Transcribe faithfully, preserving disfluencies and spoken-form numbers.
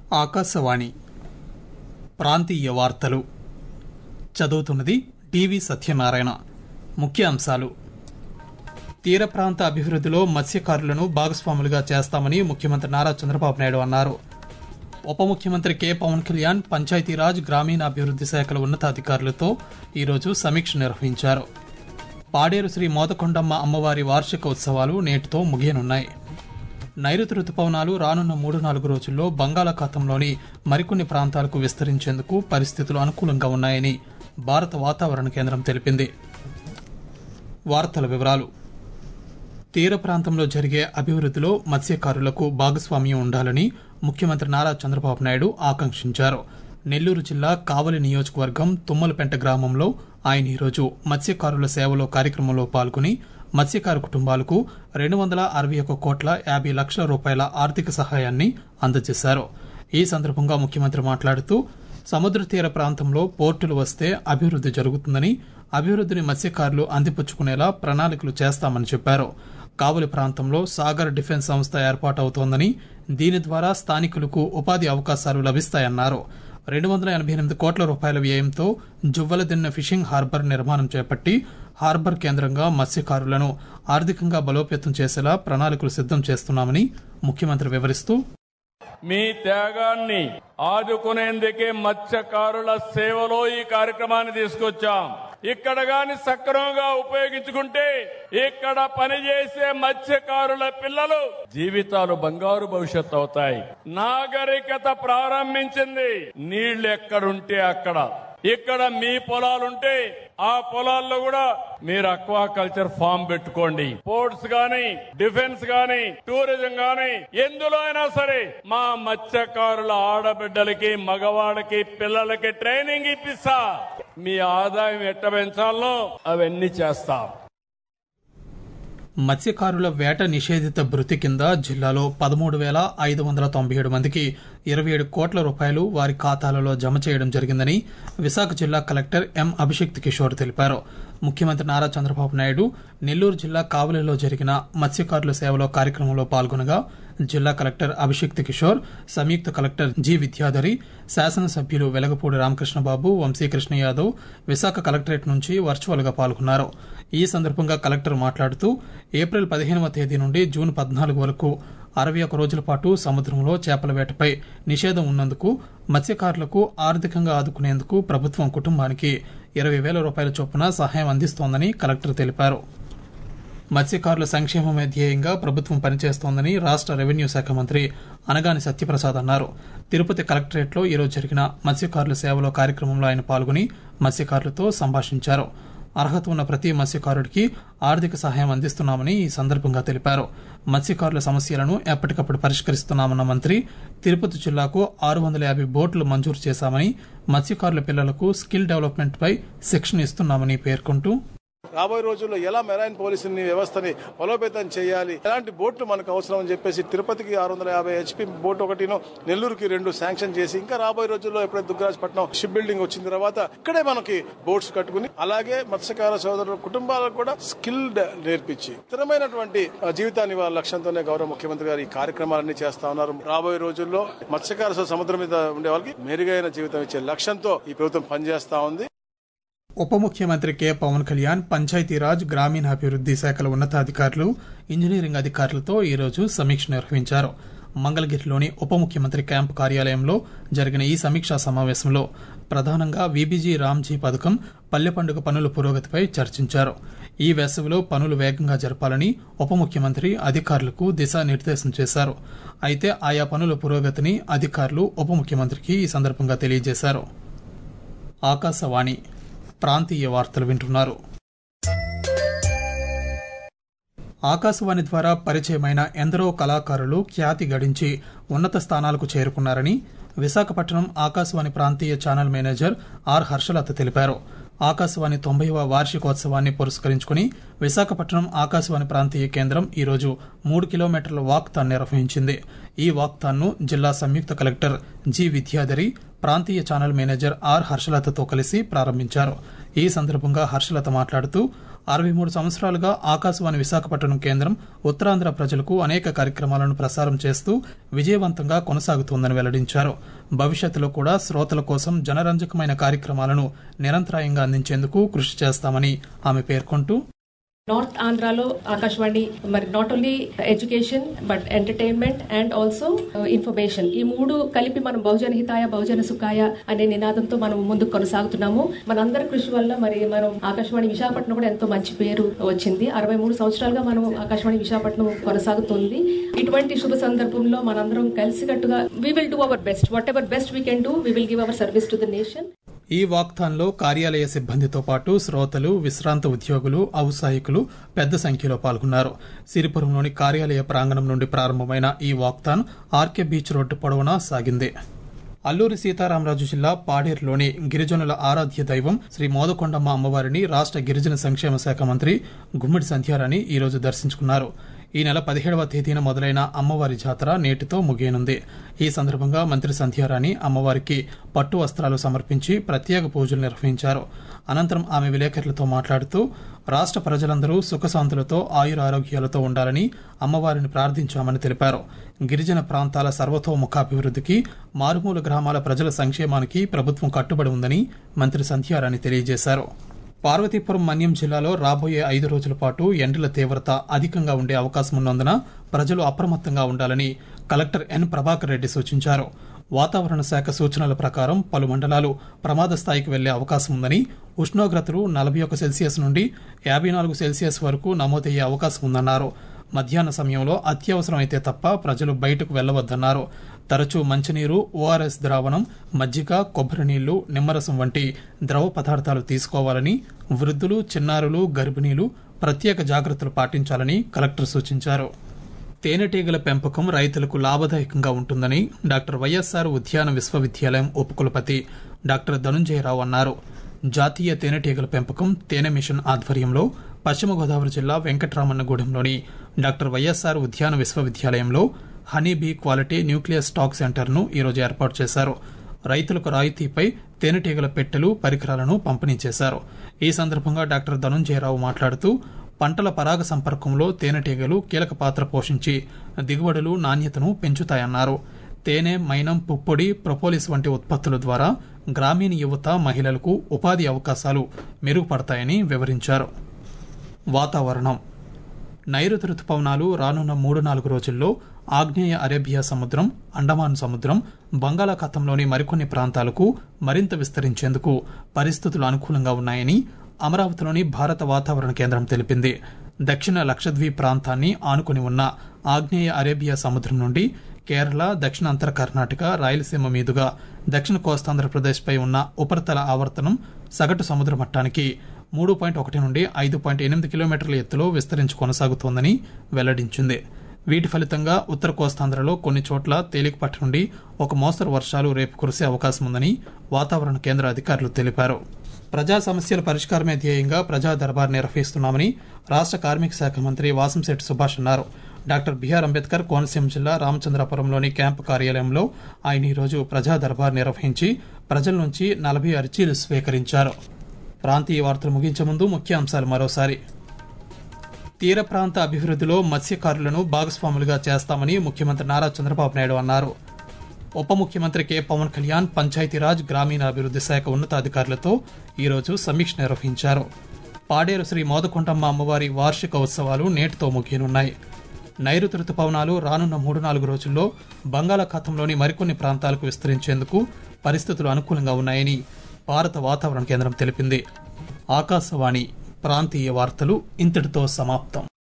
ఆకాశవాణి ప్రాంతీయ వార్తలు చదువుతున్నది టీవీ సత్యనారాయణ. ముఖ్యాంశాలు: తీర ప్రాంత అభివృద్ధిలో మత్స్యకారులను భాగస్వాములుగా చేస్తామని ముఖ్యమంత్రి నారా చంద్రబాబు నాయుడు అన్నారు. ఉప ముఖ్యమంత్రి కె పవన్ కళ్యాణ్ పంచాయతీరాజ్ గ్రామీణాభివృద్ది శాఖల ఉన్నతాధికారులతో ఈరోజు సమీక్ష నిర్వహించారు. పాడేరు శ్రీ మోదకొండమ్మ అమ్మవారి వార్షిక ఉత్సవాలు నేటితో ముగియనున్నాయి. నైరుతి రుతుపవనాలు రానున్న మూడు నాలుగు రోజుల్లో బంగాళాఖాతంలోని మరికొన్ని ప్రాంతాలకు విస్తరించేందుకు పరిస్థితులు అనుకూలంగా ఉన్నాయని భారత వాతావరణ కేంద్రం తెలిపింది. వార్తల వివరాలు: తీర ప్రాంతంలో జరిగే అభివృద్ధిలో మత్స్యకారులకు భాగస్వామ్యం ఉండాలని ముఖ్యమంత్రి నారా చంద్రబాబు నాయుడు ఆకాంక్షించారు. నెల్లూరు జిల్లా కావలి నియోజకవర్గం తుమ్మలపెంట గ్రామంలో ఆయన ఈరోజు మత్స్యకారుల సేవలో కార్యక్రమంలో పాల్గొని మత్స్యకారు కుటుంబాలకు రెండు వందల అరవై ఒక కోట్ల యాభై లక్షల రూపాయల ఆర్థిక సహాయాన్ని అందజేశారు. ఈ సందర్భంగా ముఖ్యమంత్రి మాట్లాడుతూ సముద్ర తీర ప్రాంతంలో పోర్టులు వస్తే అభివృద్ది జరుగుతుందని, అభివృద్దిని మత్స్యకారులు అందిపుచ్చుకునేలా ప్రణాళికలు చేస్తామని చెప్పారు. కావలి ప్రాంతంలో సాగర్ డిఫెన్స్ సంస్థ ఏర్పాటవుతోందని, దీని ద్వారా స్థానికులకు ఉపాధి అవకాశాలు లభిస్తాయన్నారు. రెండు వందల ఎనభై ఎనిమిది కోట్ల రూపాయల వ్యయంతో జువ్వలదిన్న ఫిషింగ్ హార్బర్ నిర్మాణం చేపట్టి హార్బర్ కేంద్రంగా మత్స్యకారులను ఆర్థికంగా బలోపేతం చేసేలా ప్రణాళికలు సిద్దం చేస్తున్నామని ముఖ్యమంత్రి వివరిస్తూ, మీ త్యాగాన్ని ఆదుకునేందుకే మత్స్యకారుల సేవలో ఈ కార్యక్రమాన్ని తీసుకొచ్చాం. ఇక్కడ గాని సక్రమంగా ఉపయోగించుకుంటే ఇక్కడ పనిచేసే మత్స్యకారుల పిల్లలు జీవితాలు బంగారు భవిష్యత్తు అవుతాయి. నాగరికత ప్రారంభించింది నీళ్లు ఎక్కడుంటే అక్కడ. ఇక్కడ మీ పొలాలుంటే ఆ పొలాల్లో కూడా మీరు అక్వా కల్చర్ ఫామ్ పెట్టుకోండి. పోర్ట్స్ గాని, డిఫెన్స్ గాని, టూరిజం గాని, ఎందులో అయినా సరే మా మత్స్యకారుల ఆడబిడ్డలకి, మగవాళ్ళకి, పిల్లలకి ట్రైనింగ్ ఇప్పిస్తా. మీ ఆదాయం ఎట్ట పెంచాలో అవన్నీ చేస్తాం. మత్స్యకారుల వేట నిషేధిత భృతి కింద జిల్లాలో పదమూడు వేల ఐదు వందల తొంభై ఏడు మందికి ఇరవై ఏడు కోట్ల రూపాయలు వారి ఖాతాలలో జమ చేయడం జరిగిందని విశాఖ జిల్లా కలెక్టర్ ఎం అభిషిక్త్ కిషోర్ తెలిపారు. ముఖ్యమంత్రి నారా చంద్రబాబు నాయుడు నెల్లూరు జిల్లా కావలిలో జరిగిన మత్స్యకారుల సేవలో కార్యక్రమంలో పాల్గొనగా జిల్లా కలెక్టర్ అభిషిక్త్ కిషోర్, సంయుక్త కలెక్టర్ జి విద్యాధరి, శాసనసభ్యులు వెలగపూడి రామకృష్ణబాబు, వంశీకృష్ణ యాదవ్ విశాఖ కలెక్టరేట్ నుంచి వర్చువల్ గా పాల్గొన్నారు. ఈ సందర్భంగా కలెక్టర్ మాట్లాడుతూ ఏప్రిల్ పదిహేనవ తేదీ నుండి జూన్ పద్నాలుగు వరకు అరవై ఒక రోజుల పాటు సముద్రంలో చేపల వేటపై నిషేధం ఉన్నందుకు మత్స్యకారులకు ఆర్థికంగా ఆదుకునేందుకు ప్రభుత్వం కుటుంబానికి ఇరవై వేల రూపాయల చొప్పున సహాయం అందిస్తోందని కలెక్టర్ తెలిపారు. మత్స్యకారుల సంక్షేమమే ధ్యేయంగా ప్రభుత్వం పనిచేస్తోందని రాష్ట్ర రెవెన్యూ శాఖ మంత్రి అనగాని సత్యప్రసాద్ అన్నారు. తిరుపతి కలెక్టరేట్లో ఈరోజు జరిగిన మత్స్యకారుల సేవలో కార్యక్రమంలో ఆయన పాల్గొని మత్స్యకారులతో సంభాషించారు. అర్హత ఉన్న ప్రతి మత్స్యకారుడికి ఆర్థిక సహాయం అందిస్తున్నామని ఈ సందర్భంగా తెలిపారు. మత్స్యకారుల సమస్యలను ఎప్పటికప్పుడు పరిష్కరిస్తున్నామన్న మంత్రి తిరుపతి జిల్లాకు ఆరు వందల యాభై బోట్లు మంజూరు చేశామని, మత్స్యకారుల పిల్లలకు స్కిల్ డెవలప్మెంట్ పై శిక్షణ ఇస్తున్నామని పేర్కొంటూ, రాబోయే రోజుల్లో ఎలా మెరైన్ పోలీసుని వ్యవస్థని బలోపేతం చేయాలి, ఎలాంటి బోట్లు మనకు అవసరం అని చెప్పేసి తిరుపతికి ఆరు వందల యాభై హెచ్పి బోట్ ఒకటిను, నెల్లూరుకి రెండు శాంక్షన్ చేసి ఇంకా రాబోయే రోజుల్లో ఎప్పుడైతే దుగ్గరాజపట్నం షిప్ బిల్డింగ్ వచ్చిన తర్వాత ఇక్కడే మనకి బోట్స్ కట్టుకుని అలాగే మత్స్యకార సోదరుల కుటుంబాలకు కూడా స్కిల్ నేర్పించి స్థిరమైనటువంటి జీవితాన్ని వాళ్ళ లక్ష్యంతోనే గౌరవ ముఖ్యమంత్రి గారు ఈ కార్యక్రమాలన్నీ చేస్తా ఉన్నారు. రాబోయే రోజుల్లో మత్స్యకార సముద్రం మీద ఉండే వాళ్ళకి మెరుగైన జీవితం ఇచ్చే లక్ష్యంతో ఈ ప్రభుత్వం పనిచేస్తా ఉంది. ఉప ముఖ్యమంత్రి కె పవన్ కళ్యాణ్ పంచాయతీరాజ్ గ్రామీణాభివృద్ది శాఖల ఉన్నతాధికారులు, ఇంజనీరింగ్ అధికారులతో ఈరోజు సమీక్ష నిర్వహించారు. మంగళగిరిలోని ఉప ముఖ్యమంత్రి క్యాంపు కార్యాలయంలో జరిగిన ఈ సమీక్షా సమావేశంలో ప్రధానంగా వీబీజీ రామ్జీ పథకం, పల్లె పండుగ పనుల పురోగతిపై చర్చించారు. ఈ వేసవిలో పనులు వేగంగా జరపాలని ఉప ముఖ్యమంత్రి అధికారులకు దిశానిర్దేశం చేశారు. అయితే ఆయా పనుల పురోగతిని అధికారులు ఉప ముఖ్యమంత్రికి ఈ సందర్భంగా తెలియజేశారు. ఆకాశవాణి ప్రాంతీయ వార్తలు వింటున్నారు. ఆకాశవాణి ద్వారా పరిచయమైన ఎందరో కళాకారులు ఖ్యాతి గడించి ఉన్నత స్థానాలకు చేరుకున్నారని విశాఖపట్నం ఆకాశవాణి ప్రాంతీయ ఛానల్ మేనేజర్ ఆర్ హర్షలత తెలిపారు. ఆకాశవాణి తొంభైవ వార్షికోత్సవాన్ని పురస్కరించుకుని విశాఖపట్నం ఆకాశవాణి ప్రాంతీయ కేంద్రం ఈరోజు మూడు కిలోమీటర్ల వాక్థాన్ నిర్వహించింది. ఈ వాక్థాన్ను జిల్లా సంయుక్త కలెక్టర్ జి విద్యాధరి, ప్రాంతీయ ఛానల్ మేనేజర్ ఆర్ హర్షలతతో కలిసి ప్రారంభించారు. ఈ సందర్భంగా హర్షలత మాట్లాడుతూ అరవై మూడు సంవత్సరాలుగా ఆకాశవాణి విశాఖపట్నం కేంద్రం ఉత్తరాంధ్ర ప్రజలకు అనేక కార్యక్రమాలను ప్రసారం చేస్తూ విజయవంతంగా కొనసాగుతోందని వెల్లడించారు. భవిష్యత్తులో కూడా శ్రోతల కోసం జనరంజకమైన కార్యక్రమాలను నిరంతరాయంగా అందించేందుకు కృషి చేస్తామని ఆమె పేర్కొంటూ, నార్త్ ఆంధ్రాలో ఆకాశవాణి మరి not only education but entertainment and also information, ఈ మూడు కలిపి మనం బహుజన హితాయ బహుజన సుఖాయ అనే నినాదంతో మనం ముందుకు కొనసాగుతున్నాము. మనందరి కృషి వల్ల మరి మనం ఆకాశవాణి విశాఖపట్నం కూడా ఎంతో మంచి పేరు వచ్చింది. అరవై మూడు సంవత్సరాలుగా మనం ఆకాశవాణి విశాఖపట్నం కొనసాగుతుంది. ఇటువంటి శుభ సందర్భంలో మనందరం కలిసికట్టుగా we will do our best, whatever best we can do, we will give our service to the nation. ఈ వాక్థాన్లో కార్యాలయ సిబ్బందితో పాటు శ్రోతలు, విశ్రాంత ఉద్యోగులు, ఔత్సాహికులు పెద్ద సంఖ్యలో పాల్గొన్నారు. సిరిపురంలోని కార్యాలయ ప్రాంగణం నుండి ప్రారంభమైన ఈ వాక్థాన్ ఆర్కే బీచ్ రోడ్డు పొడవునా సాగింది. అల్లూరి సీతారామరాజు జిల్లా పాడేరులోని గిరిజనుల ఆరాధ్య దైవం శ్రీ మోదకొండమ్మ అమ్మవారిని రాష్ట్ర గిరిజన సంక్షేమ శాఖ మంత్రి గుమ్మిడి సంధ్యారాణి ఈరోజు దర్శించుకున్నారు. ఈ నెల పదిహేడవ తేదీన మొదలైన అమ్మవారి జాతర నేటితో ముగియనుంది. ఈ సందర్భంగా మంత్రి సంధ్యారాణి అమ్మవారికి పట్టు వస్త్రాలు సమర్పించి ప్రత్యేక పూజలు నిర్వహించారు. అనంతరం ఆమె విలేకరులతో మాట్లాడుతూ, రాష్ట్ర ప్రజలందరూ సుఖశాంతులతో ఆయురారోగ్యాలతో ఉండాలని అమ్మవారిని ప్రార్థించామని తెలిపారు. గిరిజన ప్రాంతాల సర్వతోముఖాభివృద్ధికి, మారుమూల గ్రామాల ప్రజల సంక్షేమానికి ప్రభుత్వం కట్టుబడి ఉందని మంత్రి సంధ్యారాణి తెలియజేశారు. పార్వతీపురం మన్యం జిల్లాలో రాబోయే ఐదు రోజుల పాటు ఎండల తీవ్రత అధికంగా ఉండే అవకాశం ఉన్నందున ప్రజలు అప్రమత్తంగా ఉండాలని కలెక్టర్ ఎన్ ప్రభాకర్ రెడ్డి సూచించారు. వాతావరణ శాఖ సూచనల ప్రకారం పలు మండలాలు ప్రమాద స్థాయికి వెళ్లే అవకాశం ఉందని, ఉష్ణోగ్రతలు నలభై ఒక సెల్సియస్ నుండి యాభై నాలుగు సెల్సియస్ వరకు నమోదయ్యే అవకాశం ఉందన్నారు. మధ్యాహ్న సమయంలో అత్యవసరం అయితే తప్ప ప్రజలు బయటకు వెళ్లవద్దన్నారు. తరచూ మంచినీరు, ఓఆర్ఎస్ ద్రావణం, మజ్జిగ, కొబ్బరి నీళ్లు, నిమ్మరసం వంటి ద్రవ పదార్థాలు తీసుకోవాలని, వృద్ధులు, చిన్నారులు, గర్భిణీలు ప్రత్యేక జాగ్రత్తలు పాటించాలని కలెక్టర్ సూచించారు. తేనెటీగల పెంపకం రైతులకు లాభదాయకంగా ఉంటుందని డాక్టర్ వైఎస్ఆర్ ఉద్యాన విశ్వవిద్యాలయం ఉపకులపతి డాక్టర్ ధనుంజయరావు అన్నారు. జాతీయ తేనెటీగల పెంపకం తేనె మిషన్ ఆధ్వర్యంలో పశ్చిమ గోదావరి జిల్లా వెంకటరామన్నగూడెంలోని డాక్టర్ వైఎస్ఆర్ ఉద్యాన విశ్వవిద్యాలయంలో హనీబీ క్వాలిటీ న్యూక్లియస్ స్టాక్ సెంటర్ను ఈరోజు ఏర్పాటు చేశారు. రైతులకు రాయితీపై తేనెటీగల పెట్టెలు, పరికరాలను పంపిణీ చేశారు. ఈ సందర్భంగా డాక్టర్ ధనుంజయరావు మాట్లాడుతూ, పంటల పరాగ సంపర్కంలో తేనెటీగలు కీలక పాత్ర పోషించి దిగుబడులు, నాణ్యతను పెంచుతాయన్నారు. తేనె, మైనం, పుప్పొడి, ప్రొపోలిస్ వంటి ఉత్పత్తుల ద్వారా గ్రామీణ యువత, మహిళలకు ఉపాధి అవకాశాలు మెరుగుపడతాయని వివరించారు. వాతావరణం. నైరుతి రుతుపవనాలు రానున్న మూడు నాలుగు రోజుల్లో ఆగ్నేయ అరేబియా సముద్రం, అండమాన్ సముద్రం, బంగాళాఖాతంలోని మరికొన్ని ప్రాంతాలకు మరింత విస్తరించేందుకు పరిస్థితులు అనుకూలంగా ఉన్నాయని అమరావతిలోని భారత వాతావరణ కేంద్రం తెలిపింది. దక్షిణ లక్షద్వీప్ ప్రాంతాన్ని ఆనుకుని ఉన్న ఆగ్నేయ అరేబియా సముద్రం నుండి కేరళ, దక్షిణ అంతర కర్ణాటక, రాయలసీమ మీదుగా దక్షిణ కోస్తాంధ్రప్రదేశ్పై ఉన్న ఉపరితల ఆవర్తనం సగటు సముద్ర మట్టానికి మూడు పాయింట్ ఒకటి నుండి ఐదు పాయింట్ ఎనిమిది కిలోమీటర్ల ఎత్తులో విస్తరించి కొనసాగుతోందని వెల్లడించింది. వీటి ఫలితంగా ఉత్తర కోస్తాంధ్రలో కొన్ని చోట్ల తేలికపాటి నుండి ఒక మోస్తరు వర్షాలు రేపు కురిసే అవకాశం ఉందని వాతావరణ కేంద్ర అధికారులు తెలిపారు. ప్రజా సమస్యల పరిష్కారమే ధ్యేయంగా ప్రజా దర్బార్ నిర్వహిస్తున్నామని రాష్ట్ర కార్మిక శాఖ మంత్రి వాసంశెట్టి సుభాష్ అన్నారు. డాక్టర్ బిఆర్ అంబేద్కర్ కోనసీమ జిల్లా రామచంద్రపురంలోని క్యాంపు కార్యాలయంలో ఆయన ఈరోజు ప్రజా దర్బార్ నిర్వహించి ప్రజల నుంచి నలభై అర్జీలు స్వీకరించారు. ప్రాంతీయ వార్తలు ముగించే ముందు ముఖ్యాంశాలు మరోసారి. తీర ప్రాంత అభివృద్ధిలో మత్స్యకారులను భాగస్వాములుగా చేస్తామని ముఖ్యమంత్రి నారా చంద్రబాబు నాయుడు అన్నారు. ఉప ముఖ్యమంత్రి కె పవన్ కళ్యాణ్ పంచాయతీరాజ్, గ్రామీణాభివృద్ధి శాఖ ఉన్నతాధికారులతో ఈరోజు సమీక్ష నిర్వహించారు. పాడేరు శ్రీ మోదకొండమ్మ అమ్మవారి వార్షిక ఉత్సవాలు నేటితో ముగియనున్నాయి. నైరుతి రుతుపవనాలు రానున్న మూడు నాలుగు రోజుల్లో బంగాళాఖాతంలోని మరికొన్ని ప్రాంతాలకు విస్తరించేందుకు పరిస్థితులు అనుకూలంగా ఉన్నాయని భారత వాతావరణ కేంద్రం తెలిపింది. ఆకాశవాణి ప్రాంతీయ వార్తలు ఇంతటితో సమాప్తం.